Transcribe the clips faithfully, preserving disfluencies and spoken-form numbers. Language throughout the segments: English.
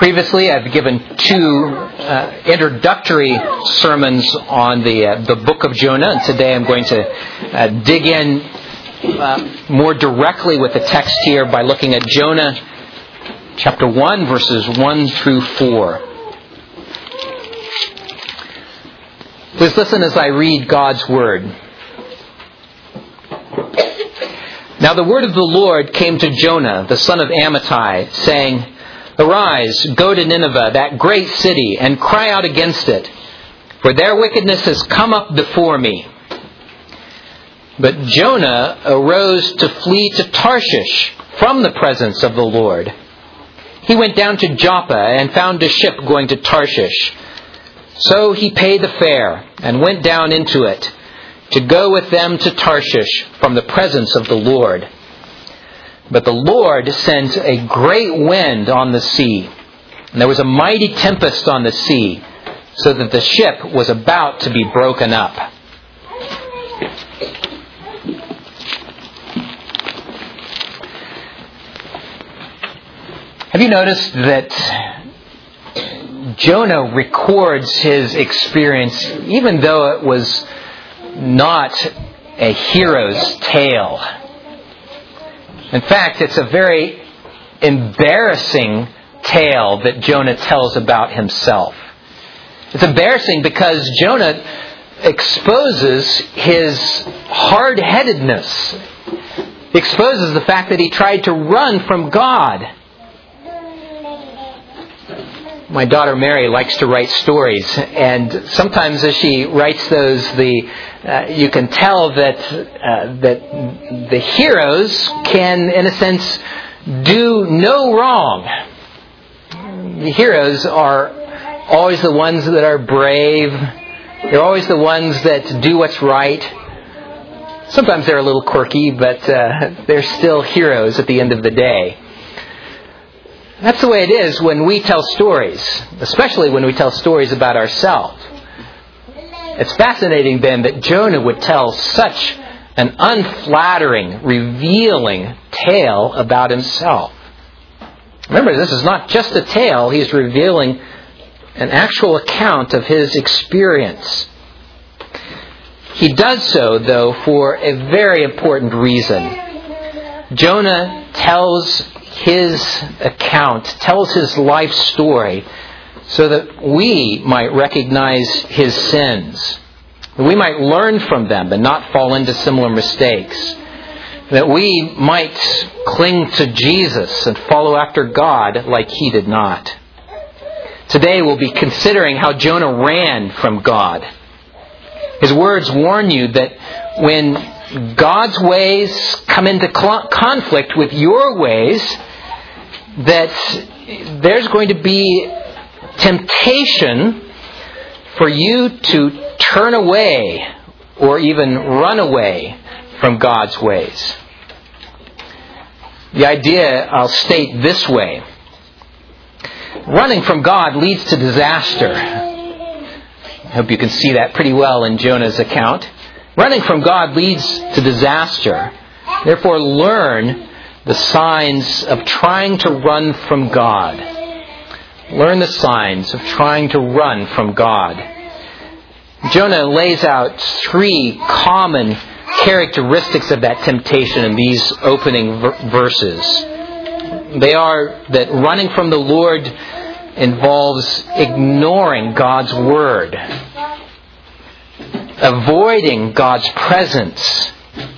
Previously, I've given two uh, introductory sermons on the uh, the book of Jonah, and today I'm going to uh, dig in uh, more directly with the text here by looking at Jonah chapter one, verses one through four. Please listen as I read God's Word. Now the word of the Lord came to Jonah, the son of Amittai, saying, "Arise, go to Nineveh, that great city, and cry out against it, for their wickedness has come up before me." But Jonah arose to flee to Tarshish from the presence of the Lord. He went down to Joppa and found a ship going to Tarshish. So he paid the fare and went down into it to go with them to Tarshish from the presence of the Lord. But the Lord sent a great wind on the sea, and there was a mighty tempest on the sea, so that the ship was about to be broken up. Have you noticed that Jonah records his experience, even though it was not a hero's tale? In fact, it's a very embarrassing tale that Jonah tells about himself. It's embarrassing because Jonah exposes his hard-headedness. He exposes the fact that he tried to run from God. My daughter Mary likes to write stories, and sometimes as she writes those, the uh, you can tell that uh, that the heroes can, in a sense, do no wrong. The heroes are always the ones that are brave. They're always the ones that do what's right. Sometimes they're a little quirky, but uh, they're still heroes at the end of the day. That's the way it is when we tell stories, especially when we tell stories about ourselves. It's fascinating then that Jonah would tell such an unflattering, revealing tale about himself. Remember, this is not just a tale. He's revealing an actual account of his experience. He does so, though, for a very important reason. Jonah tells his account, tells his life story, so that we might recognize his sins, that we might learn from them and not fall into similar mistakes, that we might cling to Jesus and follow after God like he did not. Today we'll be considering how Jonah ran from God. His words warn you that when God's ways come into conflict with your ways, that there's going to be temptation for you to turn away or even run away from God's ways. The idea I'll state this way. Running from God leads to disaster. I hope you can see that pretty well in Jonah's account. Running from God leads to disaster. Therefore, learn the signs of trying to run from God. Learn the signs of trying to run from God. Jonah lays out three common characteristics of that temptation in these opening ver- verses. They are that running from the Lord involves ignoring God's word, avoiding God's presence,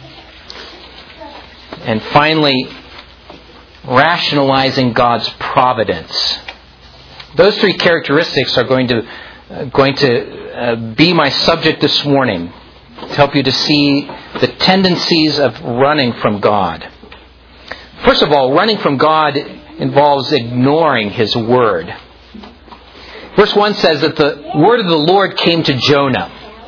and finally, rationalizing God's providence. Those three characteristics are going to uh, going to uh, be my subject this morning, to help you to see the tendencies of running from God. First of all, running from God involves ignoring His Word. Verse one says that the word of the Lord came to Jonah.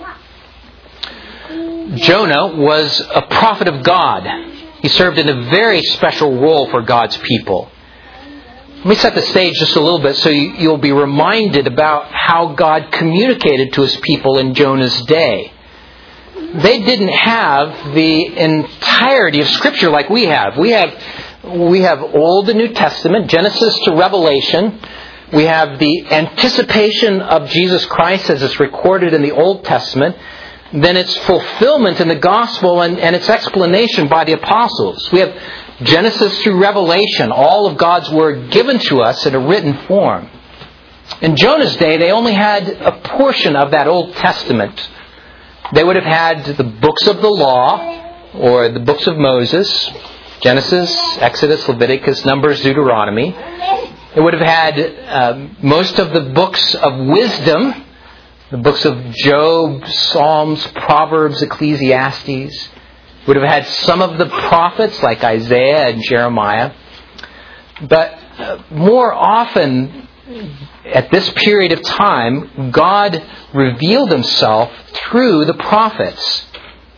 Jonah was a prophet of God. He served in a very special role for God's people. Let me set the stage just a little bit so you'll be reminded about how God communicated to His people in Jonah's day. They didn't have the entirety of Scripture like we have. We have we have Old and New Testament, Genesis to Revelation, we have the anticipation of Jesus Christ as it's recorded in the Old Testament, then its fulfillment in the Gospel and, and its explanation by the apostles. We have Genesis through Revelation, all of God's Word given to us in a written form. In Jonah's day, they only had a portion of that Old Testament. They would have had the books of the law, or the books of Moses, Genesis, Exodus, Leviticus, Numbers, Deuteronomy. They would have had uh, most of the books of wisdom, the books of Job, Psalms, Proverbs, Ecclesiastes. Would have had some of the prophets like Isaiah and Jeremiah. But uh, more often, at this period of time, God revealed Himself through the prophets.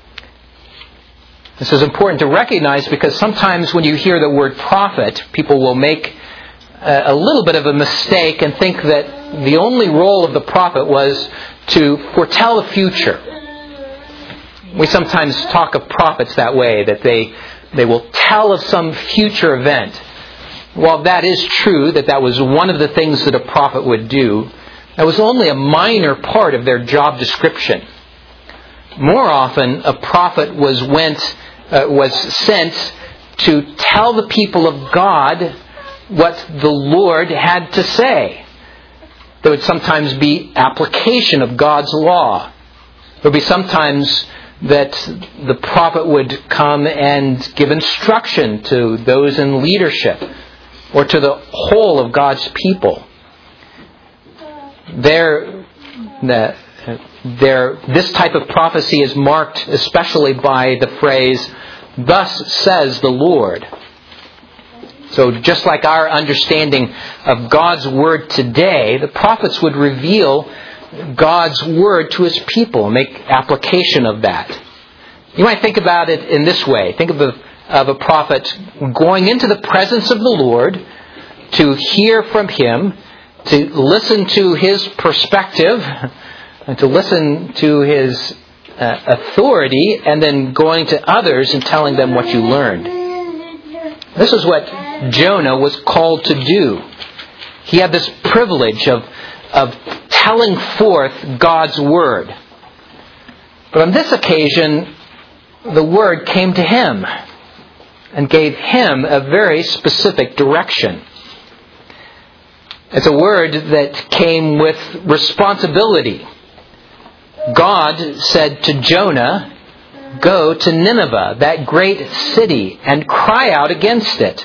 This is important to recognize because sometimes when you hear the word prophet, people will make a little bit of a mistake and think that the only role of the prophet was to foretell the future. We sometimes talk of prophets that way, that they they will tell of some future event. While that is true, that that was one of the things that a prophet would do, that was only a minor part of their job description. More often, a prophet was went uh, was sent to tell the people of God what the Lord had to say. There would sometimes be application of God's law. There would be sometimes that the prophet would come and give instruction to those in leadership or to the whole of God's people. There, there, this type of prophecy is marked especially by the phrase, "Thus says the Lord." So just like our understanding of God's Word today, the prophets would reveal God's Word to His people and make application of that. You might think about it in this way. Think of a, of a prophet going into the presence of the Lord to hear from Him, to listen to His perspective, and to listen to His uh, authority, and then going to others and telling them what you learned. This is what Jonah was called to do. He had this privilege of, of telling forth God's Word. But on this occasion, the Word came to him and gave him a very specific direction. It's a word that came with responsibility. God said to Jonah, "Go to Nineveh, that great city, and cry out against it."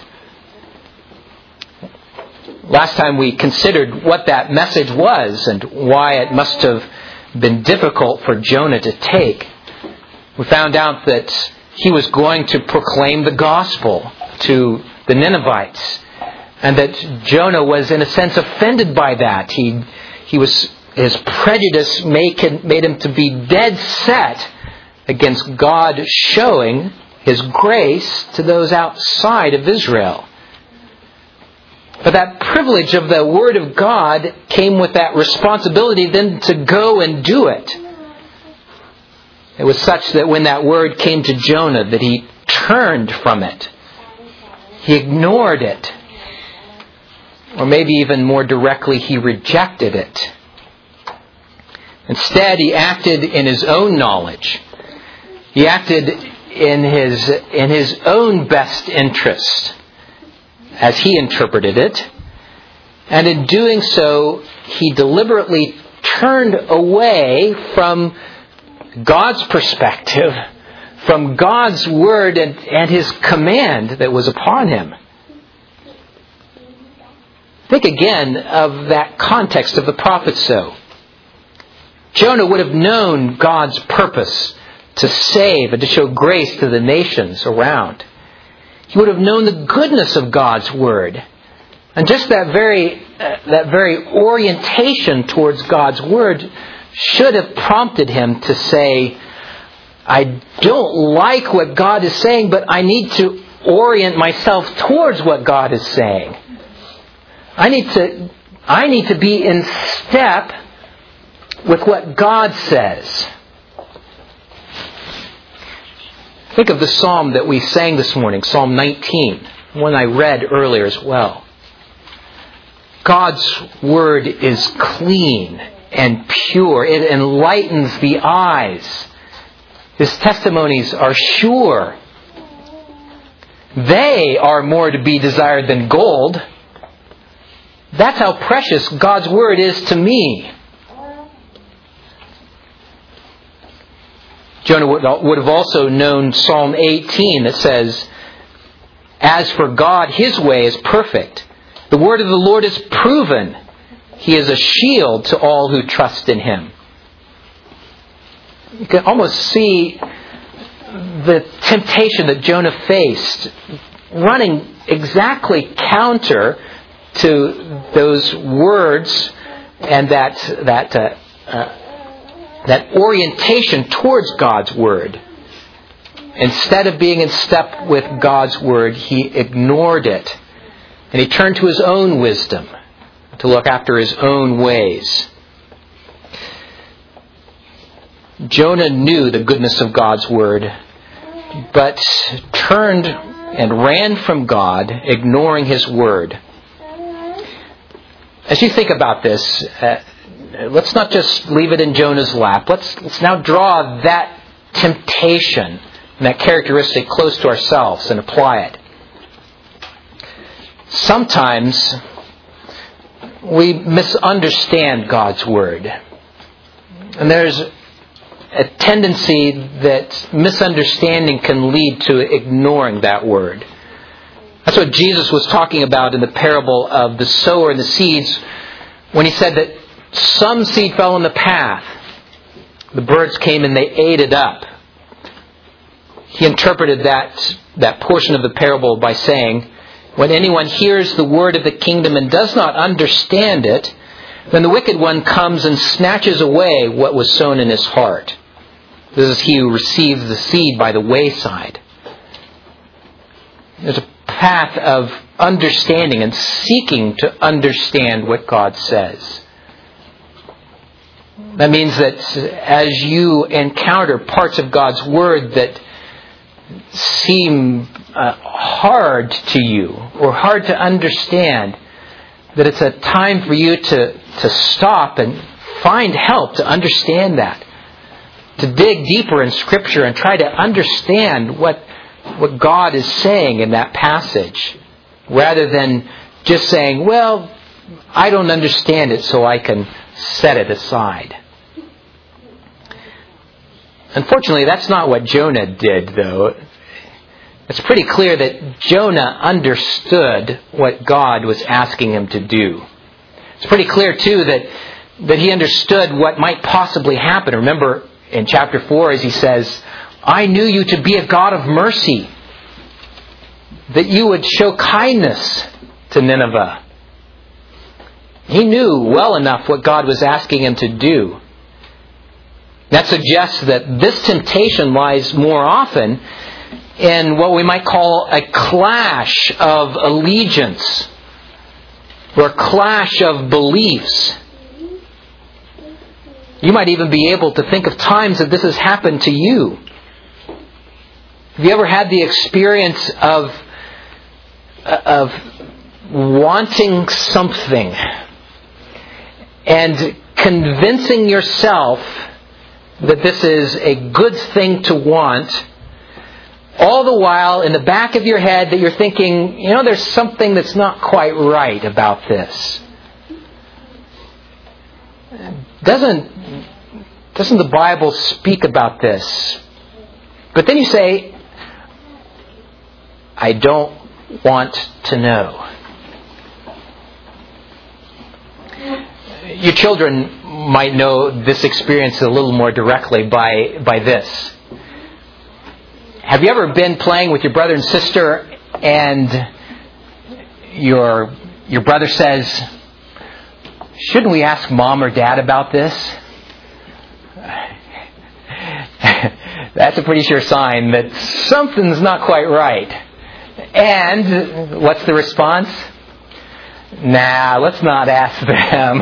Last time we considered what that message was and why it must have been difficult for Jonah to take. We found out that he was going to proclaim the gospel to the Ninevites, and that Jonah was in a sense offended by that. He he was his prejudice made, made him to be dead set against God showing His grace to those outside of Israel. But that privilege of the Word of God came with that responsibility then to go and do it. It was such that when that word came to Jonah, that he turned from it. He ignored it. Or maybe even more directly, he rejected it. Instead, he acted in his own knowledge. He acted in his, in his own best interest, as he interpreted it. And in doing so, he deliberately turned away from God's perspective, from God's Word and, and His command that was upon him. Think again of that context of the prophet so. Jonah would have known God's purpose to save and to show grace to the nations around. He would have known the goodness of God's Word. And just that very, uh, that very orientation towards God's Word should have prompted him to say, "I don't like what God is saying, but I need to orient myself towards what God is saying. I need to, I need to be in step with what God says." Think of the psalm that we sang this morning, Psalm nineteen, one I read earlier as well. God's Word is clean and pure. It enlightens the eyes. His testimonies are sure. They are more to be desired than gold. That's how precious God's Word is to me. Jonah would have also known Psalm eighteen that says, "As for God, His way is perfect. The word of the Lord is proven. He is a shield to all who trust in Him." You can almost see the temptation that Jonah faced, running exactly counter to those words and that that uh, uh, that orientation towards God's Word. Instead of being in step with God's Word, he ignored it. And he turned to his own wisdom to look after his own ways. Jonah knew the goodness of God's Word, but turned and ran from God, ignoring His Word. As you think about this, uh, let's not just leave it in Jonah's lap. Let's, let's now draw that temptation and that characteristic close to ourselves and apply it. Sometimes we misunderstand God's Word. And there's a tendency that misunderstanding can lead to ignoring that Word. That's what Jesus was talking about in the parable of the sower and the seeds when He said that some seed fell on the path. The birds came and they ate it up. He interpreted that, that portion of the parable by saying, when anyone hears the word of the kingdom and does not understand it, then the wicked one comes and snatches away what was sown in his heart. This is he who receives the seed by the wayside. There's a path of understanding and seeking to understand what God says. That means that as you encounter parts of God's Word that seem uh, hard to you or hard to understand, that it's a time for you to, to stop and find help to understand that. To dig deeper in Scripture and try to understand what, what God is saying in that passage, rather than just saying, well, I don't understand it, so I can set it aside. Unfortunately, that's not what Jonah did, though. It's pretty clear that Jonah understood what God was asking him to do. It's pretty clear, too, that, that he understood what might possibly happen. Remember in chapter four, as he says, I knew you to be a God of mercy, that you would show kindness to Nineveh. He knew well enough what God was asking him to do. That suggests that this temptation lies more often in what we might call a clash of allegiance or a clash of beliefs. You might even be able to think of times that this has happened to you. Have you ever had the experience of, of wanting something and convincing yourself that this is a good thing to want, all the while in the back of your head that you're thinking, you know, there's something that's not quite right about this? Doesn't, doesn't the Bible speak about this? But then you say, I don't want to know. Your children might know this experience a little more directly by, by this. Have you ever been playing with your brother and sister and your, your brother says, shouldn't we ask mom or dad about this? That's a pretty sure sign that something's not quite right. And what's the response? Nah, let's not ask them.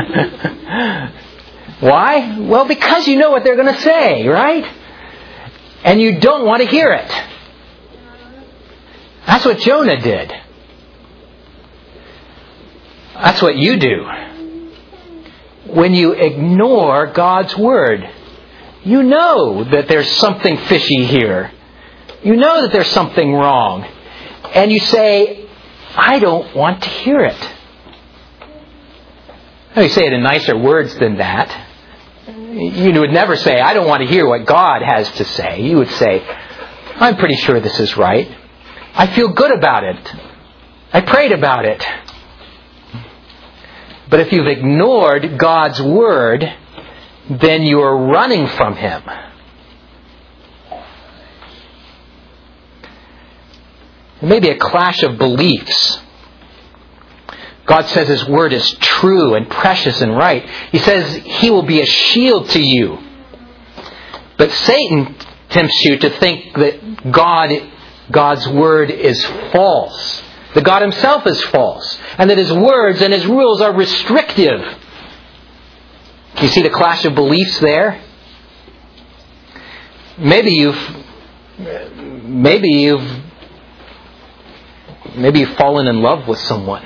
Why? Well, because you know what they're going to say, right? And you don't want to hear it. That's what Jonah did. That's what you do. When you ignore God's Word, you know that there's something fishy here. You know that there's something wrong. And you say, I don't want to hear it. Now, you say it in nicer words than that. You would never say, I don't want to hear what God has to say. You would say, I'm pretty sure this is right. I feel good about it. I prayed about it. But if you've ignored God's Word, then you're running from Him. It may be a clash of beliefs. God says His Word is true and precious and right. He says He will be a shield to you. But Satan tempts you to think that God, God's Word is false. That God Himself is false. And that His words and His rules are restrictive. Can you see the clash of beliefs there? Maybe you've... Maybe you've... Maybe you've fallen in love with someone.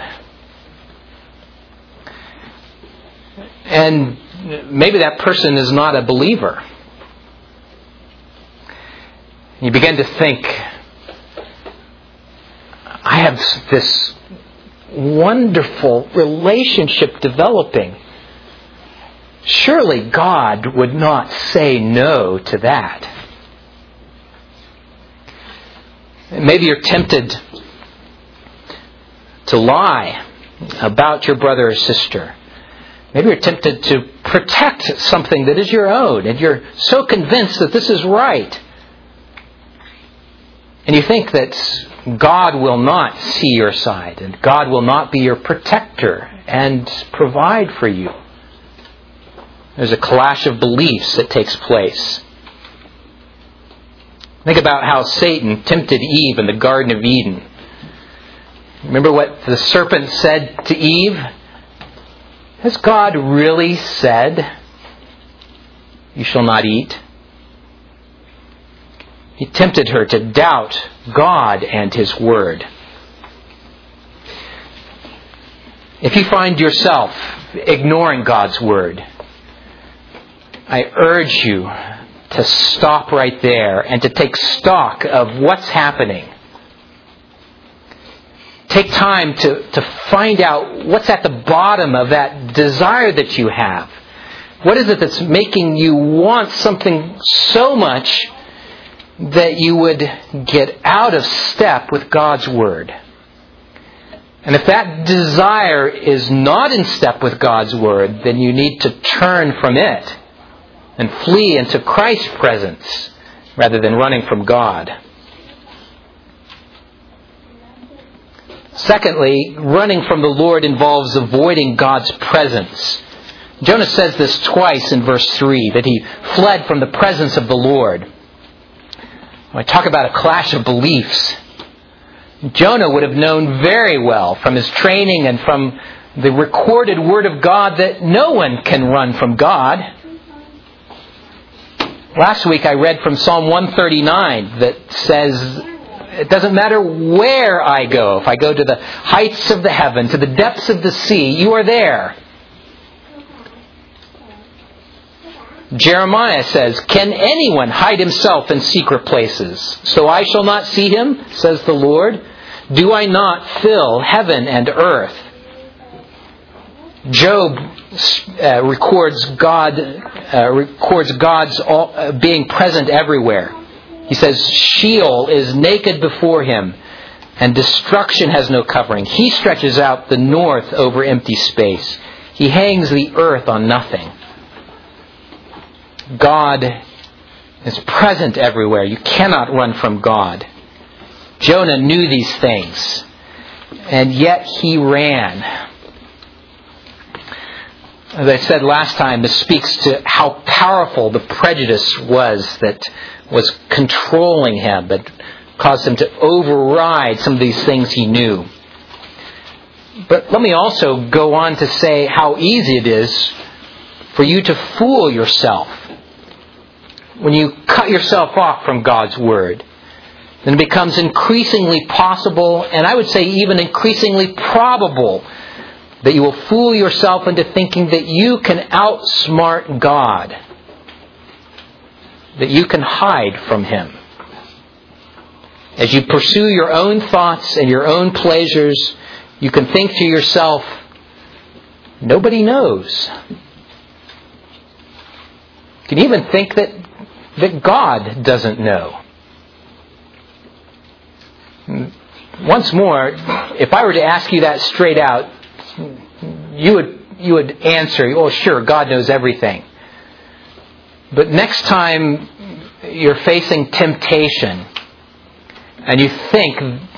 And maybe that person is not a believer. You begin to think, I have this wonderful relationship developing. Surely God would not say no to that. Maybe you're tempted to lie about your brother or sister. Maybe you're tempted to protect something that is your own, and you're so convinced that this is right. And you think that God will not see your side, and God will not be your protector and provide for you. There's a clash of beliefs that takes place. Think about how Satan tempted Eve in the Garden of Eden. Remember what the serpent said to Eve? Has God really said, you shall not eat? He tempted her to doubt God and His Word. If you find yourself ignoring God's Word, I urge you to stop right there and to take stock of what's happening. Take time to, to find out what's at the bottom of that desire that you have. What is it that's making you want something so much that you would get out of step with God's Word? And if that desire is not in step with God's Word, then you need to turn from it and flee into Christ's presence rather than running from God. Secondly, running from the Lord involves avoiding God's presence. Jonah says this twice in verse three, that he fled from the presence of the Lord. When I talk about a clash of beliefs, Jonah would have known very well from his training and from the recorded Word of God that no one can run from God. Last week I read from Psalm one thirty-nine that says, it doesn't matter where I go. If I go to the heights of the heaven, to the depths of the sea, you are there. Jeremiah says, can anyone hide himself in secret places? So I shall not see him, says the Lord. Do I not fill heaven and earth? Job uh, records God uh, records God's all, uh, being present everywhere. He says, Sheol is naked before him, and destruction has no covering. He stretches out the north over empty space. He hangs the earth on nothing. God is present everywhere. You cannot run from God. Jonah knew these things, and yet he ran. As I said last time, this speaks to how powerful the prejudice was that was controlling him, that caused him to override some of these things he knew. But let me also go on to say how easy it is for you to fool yourself. When you cut yourself off from God's Word, then it becomes increasingly possible, and I would say even increasingly probable, that you will fool yourself into thinking that you can outsmart God, that you can hide from Him. As you pursue your own thoughts and your own pleasures, you can think to yourself, nobody knows. You can even think that, that God doesn't know. Once more, if I were to ask you that straight out, you would you would answer, oh sure, God knows everything. But next time you're facing temptation, and you think,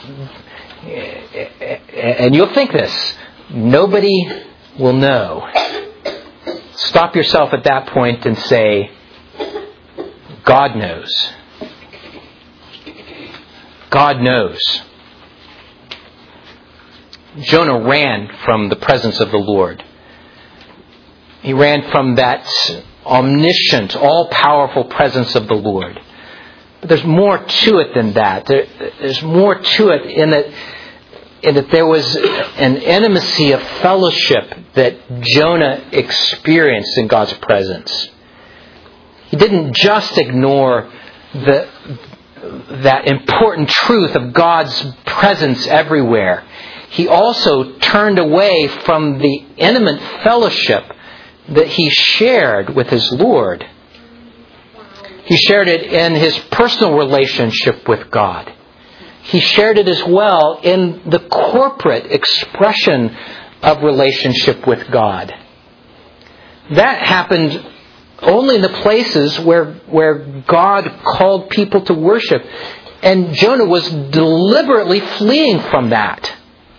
and you'll think this, nobody will know. Stop yourself at that point and say, God knows. God knows. Jonah ran from the presence of the Lord. He ran from that omniscient, all-powerful presence of the Lord. But there's more to it than that. There, there's more to it in that, in that there was an intimacy of fellowship that Jonah experienced in God's presence. He didn't just ignore the, that important truth of God's presence everywhere. He also turned away from the intimate fellowship that he shared with his Lord. He shared it in his personal relationship with God. He shared it as well in the corporate expression of relationship with God. That happened only in the places where, where God called people to worship. And Jonah was deliberately fleeing from that.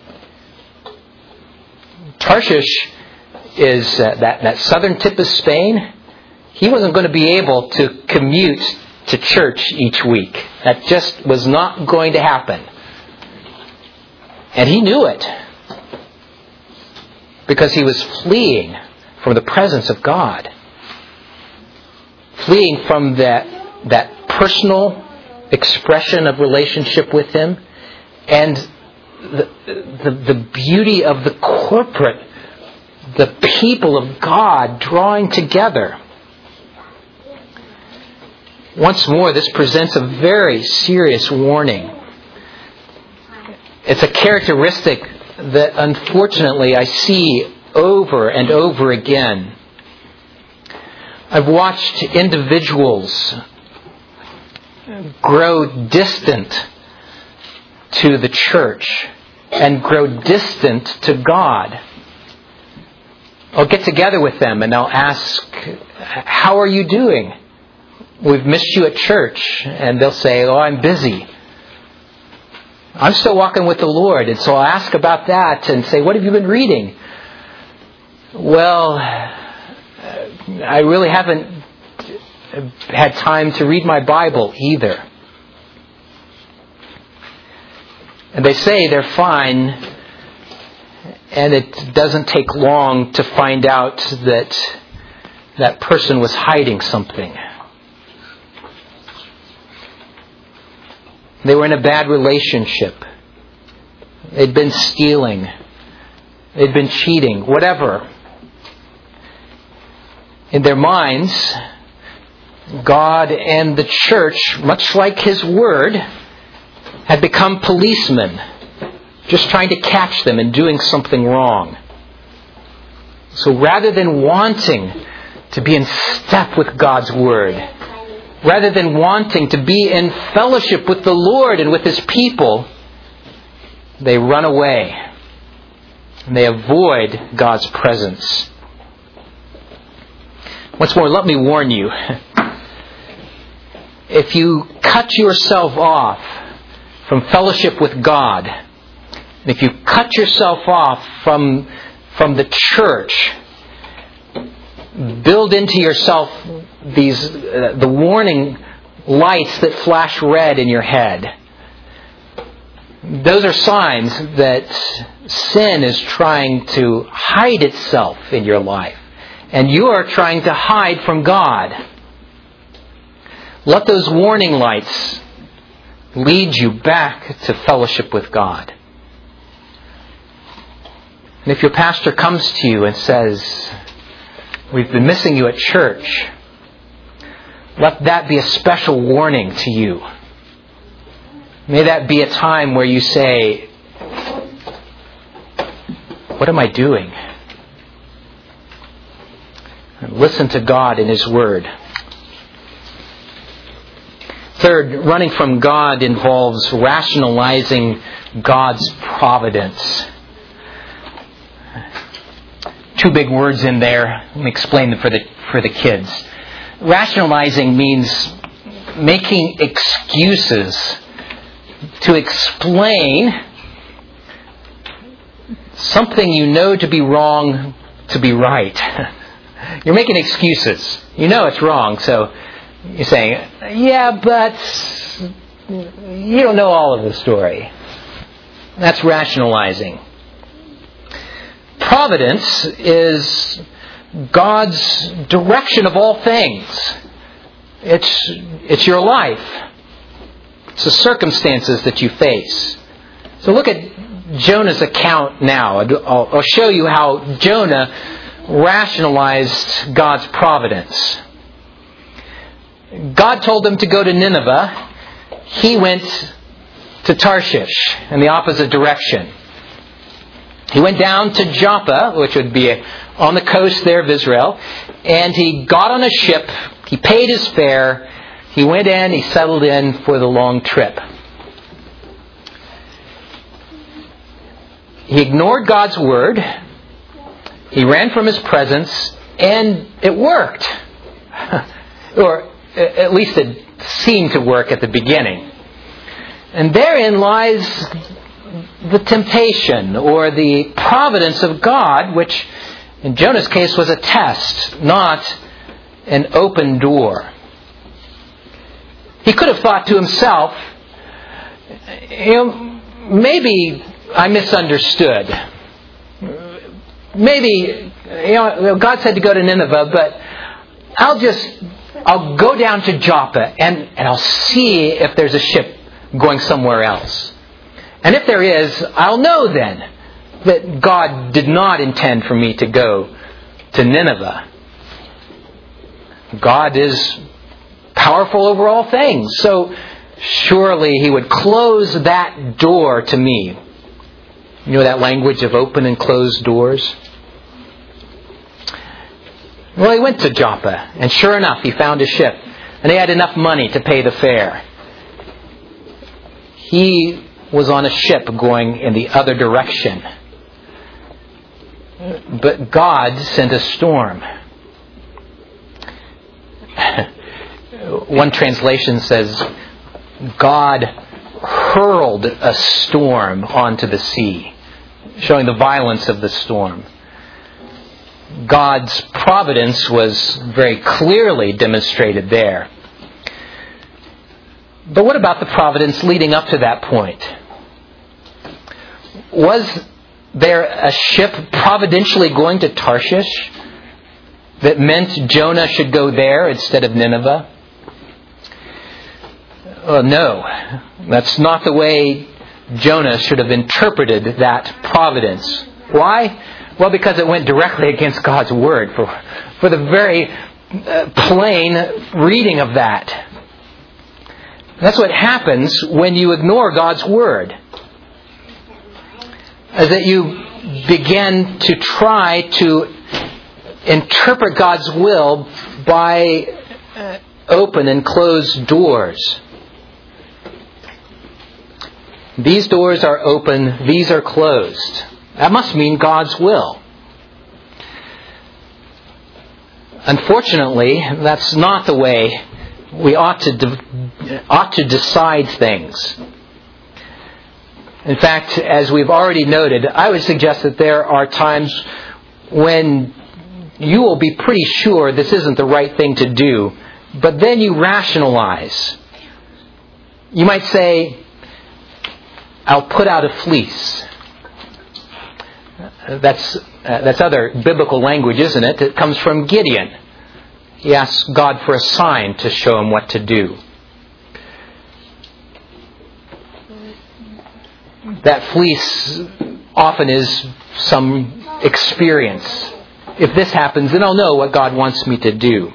Tarshish is uh, that, that southern tip of Spain. He wasn't going to be able to commute to church each week. That just was not going to happen. And he knew it. Because he was fleeing from the presence of God. Fleeing from that, that personal expression of relationship with Him. And the, the, the beauty of the corporate, the people of God drawing together. Once more, this presents a very serious warning. It's a characteristic that unfortunately I see over and over again. I've watched individuals grow distant to the church and grow distant to God. I'll get together with them and I'll ask, how are you doing? We've missed you at church. And they'll say, oh, I'm busy. I'm still walking with the Lord. And so I'll ask about that and say, what have you been reading? Well, I really haven't had time to read my Bible either. And they say they're fine, and it doesn't take long to find out that that person was hiding something. They were in a bad relationship. They'd been stealing. They'd been cheating, whatever. In their minds, God and the church, much like His Word, had become policemen, just trying to catch them in doing something wrong. So rather than wanting to be in step with God's Word, rather than wanting to be in fellowship with the Lord and with His people, they run away and they avoid God's presence. Once more, let me warn you. If you cut yourself off from fellowship with God, and if you cut yourself off from, from the church, build into yourself these uh, the warning lights that flash red in your head. Those are signs that sin is trying to hide itself in your life. And you are trying to hide from God. Let those warning lights lead you back to fellowship with God. And if your pastor comes to you and says, "We've been missing you at church," let that be a special warning to you. May that be a time where you say, "What am I doing?" And listen to God in His Word. Third, running from God involves rationalizing God's providence. Two big words in there. Let me explain them for the for the kids. Rationalizing means making excuses to explain something you know to be wrong to be right. You're making excuses. You know it's wrong, so you're saying, "Yeah, but you don't know all of the story." That's rationalizing. Providence is God's direction of all things. It's it's your life. It's the circumstances that you face. So look at Jonah's account now. I'll, I'll show you how Jonah rationalized God's providence. God told him to go to Nineveh. He went to Tarshish in the opposite direction. He went down to Joppa, which would be on the coast there of Israel, and he got on a ship. He paid his fare. He went in. He settled in for the long trip. He ignored God's word. He ran from His presence, and it worked. Or at least it seemed to work at the beginning. And therein lies the temptation or the providence of God, which in Jonah's case was a test, not an open door. He could have thought to himself, you know, maybe I misunderstood. Maybe, you know, God said to go to Nineveh, but I'll just, I'll go down to Joppa and, and I'll see if there's a ship going somewhere else. And if there is, I'll know then that God did not intend for me to go to Nineveh. God is powerful over all things, so surely He would close that door to me. You know that language of open and closed doors? Well, he went to Joppa, and sure enough, he found a ship, and he had enough money to pay the fare. He was on a ship going in the other direction. But God sent a storm. One translation says, God hurled a storm onto the sea, showing the violence of the storm. God's providence was very clearly demonstrated there. But what about the providence leading up to that point? Was there a ship providentially going to Tarshish that meant Jonah should go there instead of Nineveh? Uh, no, that's not the way Jonah should have interpreted that providence. Why? Well, because it went directly against God's word for, for the very uh, plain reading of that. That's what happens when you ignore God's word. Is that you begin to try to interpret God's will by uh, open and closed doors. These doors are open, these are closed. That must mean God's will. Unfortunately, that's not the way we ought to de- ought to decide things. In fact, as we've already noted, I would suggest that there are times when you will be pretty sure this isn't the right thing to do, but then you rationalize. You might say, I'll put out a fleece. That's uh, that's other biblical language, isn't it? It comes from Gideon. He asked God for a sign to show him what to do. That fleece often is some experience. If this happens, then I'll know what God wants me to do.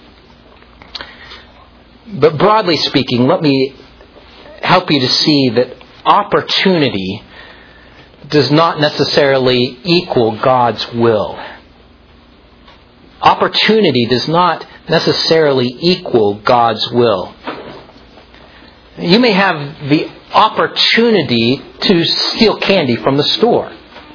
But broadly speaking, let me help you to see that opportunity does not necessarily equal God's will. Opportunity does not necessarily equal God's will. You may have the opportunity to steal candy from the store.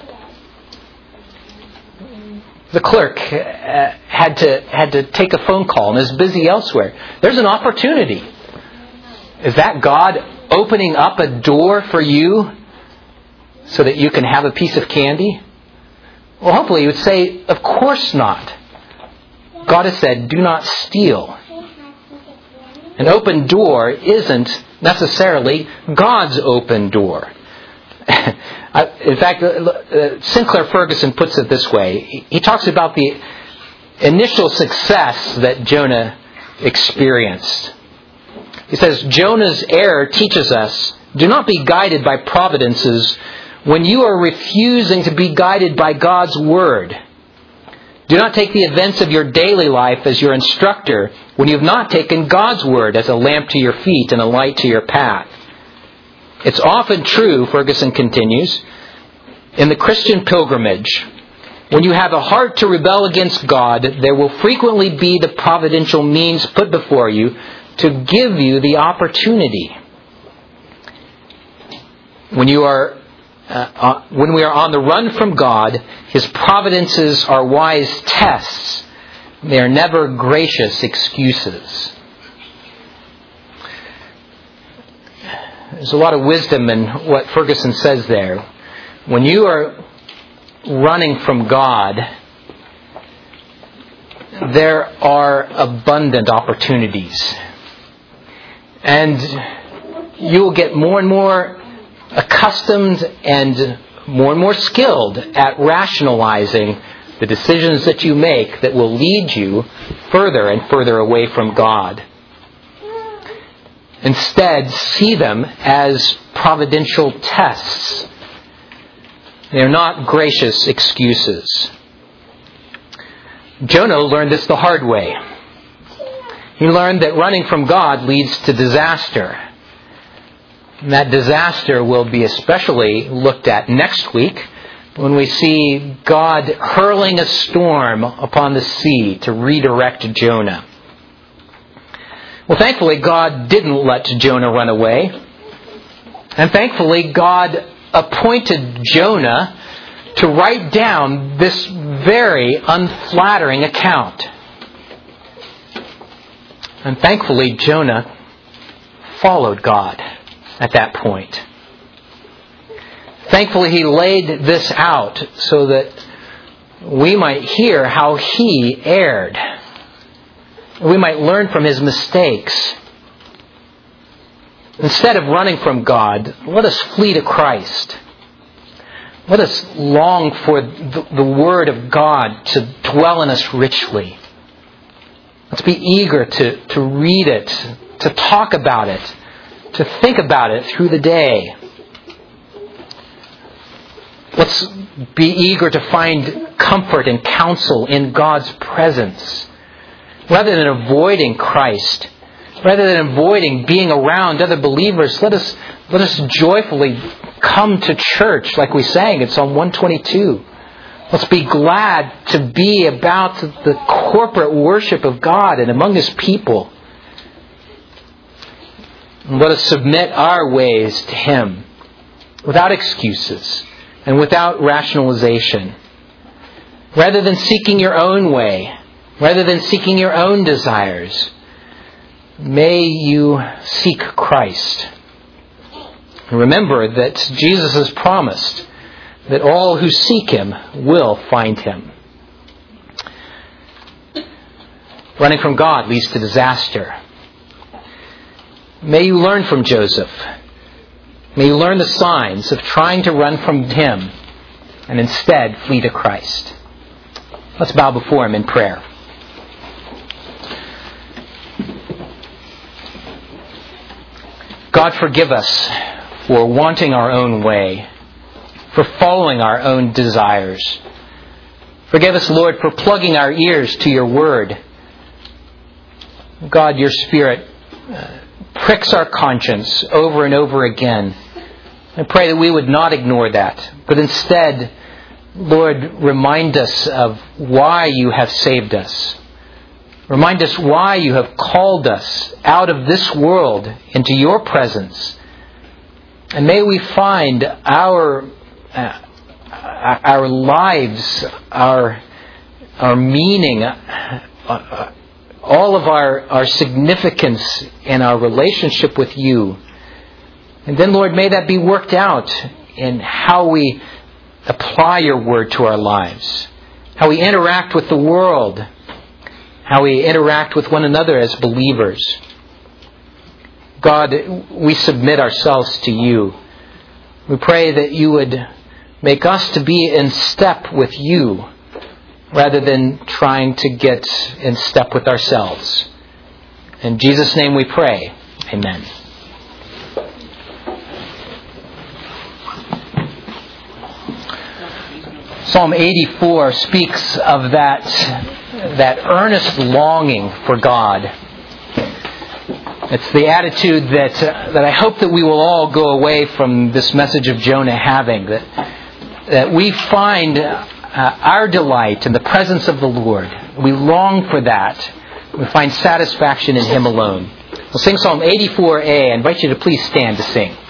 The clerk uh, had to had to take a phone call and is busy elsewhere. There's an opportunity. Is that God opening up a door for you so that you can have a piece of candy? Well, hopefully you would say, of course not. God has said, do not steal. An open door isn't necessarily God's open door. In fact, Sinclair Ferguson puts it this way. He talks about the initial success that Jonah experienced. He says, Jonah's error teaches us, do not be guided by providences when you are refusing to be guided by God's Word. Do not take the events of your daily life as your instructor when you have not taken God's Word as a lamp to your feet and a light to your path. It's often true, Ferguson continues, in the Christian pilgrimage, when you have a heart to rebel against God, there will frequently be the providential means put before you to give you the opportunity. When you are, uh, uh, when we are on the run from God, His providences are wise tests. They are never gracious excuses. There's a lot of wisdom in what Ferguson says there. When you are running from God, there are abundant opportunities. And you will get more and more accustomed and more and more skilled at rationalizing the decisions that you make that will lead you further and further away from God. Instead, see them as providential tests. They're not gracious excuses. Jonah learned this the hard way. He learned that running from God leads to disaster. And that disaster will be especially looked at next week when we see God hurling a storm upon the sea to redirect Jonah. Well, thankfully, God didn't let Jonah run away. And thankfully, God appointed Jonah to write down this very unflattering account. And thankfully, Jonah followed God at that point. Thankfully, he laid this out so that we might hear how he erred. We might learn from his mistakes. Instead of running from God, let us flee to Christ. Let us long for the, the Word of God to dwell in us richly. Let's be eager to, to read it, to talk about it, to think about it through the day. Let's be eager to find comfort and counsel in God's presence. Rather than avoiding Christ, rather than avoiding being around other believers, let us let us joyfully come to church like we sang in Psalm one twenty-two. Let's be glad to be about the corporate worship of God and among His people. And let us submit our ways to Him without excuses and without rationalization. Rather than seeking your own way, rather than seeking your own desires, may you seek Christ. Remember that Jesus has promised that all who seek Him will find Him. Running from God leads to disaster. May you learn from Joseph. May you learn the signs of trying to run from him and instead flee to Christ. Let's bow before Him in prayer. God, forgive us for wanting our own way, for following our own desires. Forgive us, Lord, for plugging our ears to your word. God, your Spirit uh, pricks our conscience over and over again. I pray that we would not ignore that, but instead, Lord, remind us of why you have saved us. Remind us why you have called us out of this world into your presence. And may we find our uh, our lives, our our meaning, uh, all of our, our significance in our relationship with you. And then, Lord, may that be worked out in how we apply your word to our lives, how we interact with the world, how we interact with one another as believers. God, we submit ourselves to you. We pray that you would make us to be in step with you rather than trying to get in step with ourselves. In Jesus' name we pray. Amen. Psalm eighty-four speaks of that, that earnest longing for God. It's the attitude that uh, that I hope that we will all go away from this message of Jonah having, that that we find uh, our delight in the presence of the Lord. We long for that. We find satisfaction in Him alone. We'll sing Psalm eighty-four A. I invite you to please stand to sing.